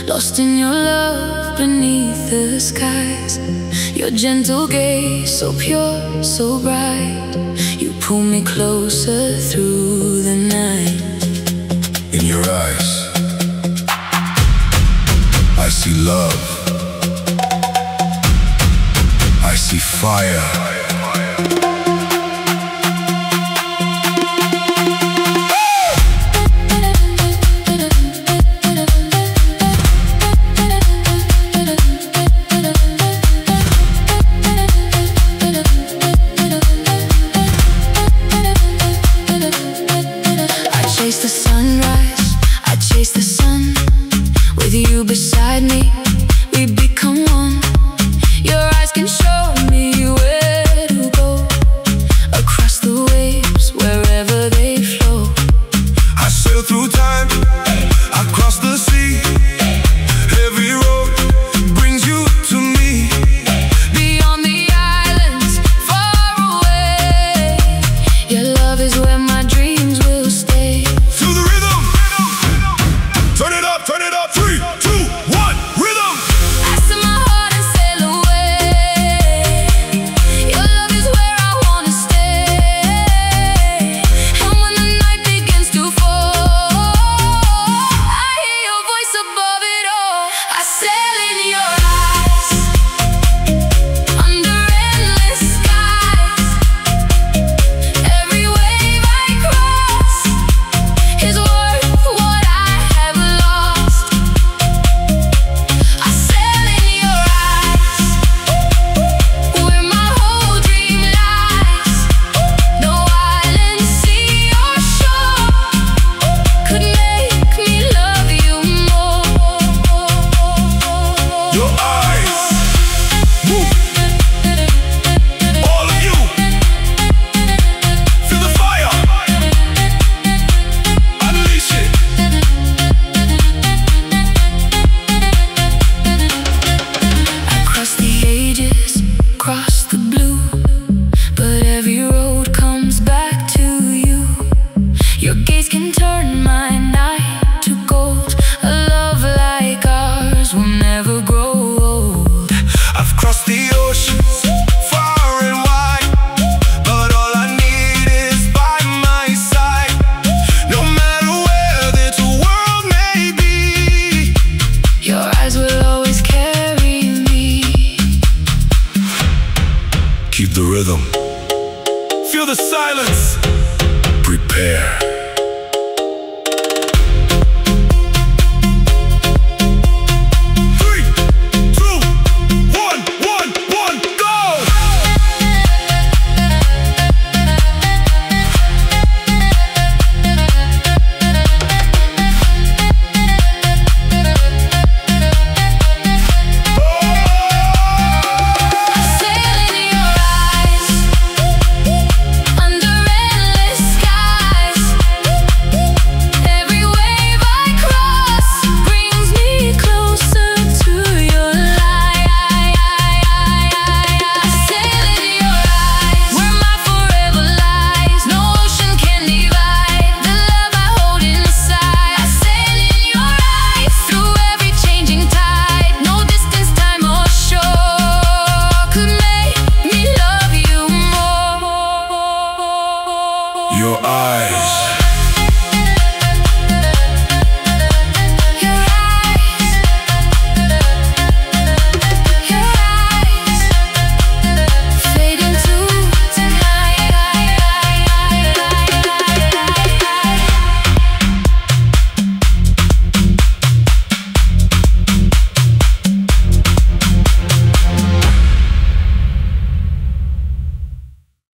lost in your love beneath the skies. Your gentle gaze, so pure, so bright, you pull me closer through the night. In your eyes, I see love, I see fire. The sunrise, I chase the sun. With you beside me, we become one. Your eyes can show me where to go, across the waves, wherever they flow. I sail through time, across the sea. Every road brings you to me. Beyond the islands, far away, your love is where my dreams will stay. Turn it up, 3, 2, 1, rhythm! I set my heart and sail away. Your love is where I wanna stay. And when the night begins to fall, I hear your voice above it all. I sail in your eyes, under endless skies. Every wave I cross is worth what I have lost. I sail in your eyes, where my whole dream lies. No island, sea or shore could make me love you more. Your eyes move, all of you. Feel the fire, unleash it. Across the ages, across the blue, but every road comes back to you. Your gaze can turn my night to gold. A love like ours will never grow old. I've crossed the oceans, far and wide, but all I need is by my side. No matter where this world may be, Your eyes will always carry me. keep the rhythm. Feel the silence. Prepare. 3, 2, 1, 1, 1, go! Sail in your eyes, under endless skies. Every wave I cross brings me closer to your light. I sail in your eyes, where my forever lies. No ocean can divide the love I hold inside. I sail in your eyes, through every changing tide. No distance, time or shore could make me love you more. Your eyes